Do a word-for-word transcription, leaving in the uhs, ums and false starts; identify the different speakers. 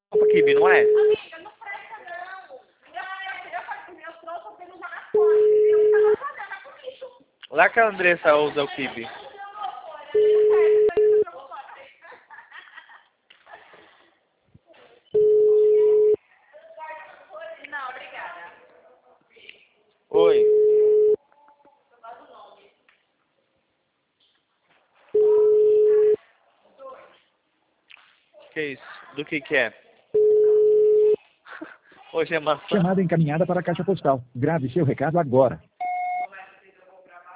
Speaker 1: Opa, Kibe, não é?
Speaker 2: Amiga, não presta não. Eu, eu, eu trouxe pra você não jogar fora, entendeu? Você tá fazendo com lixo.
Speaker 1: Lá que a Andressa usa o Kibe.
Speaker 2: Não, obrigada.
Speaker 1: Oi. Que isso? Do que que é? Hoje é maçã.
Speaker 3: Chamada encaminhada para a caixa postal. Grave seu recado agora.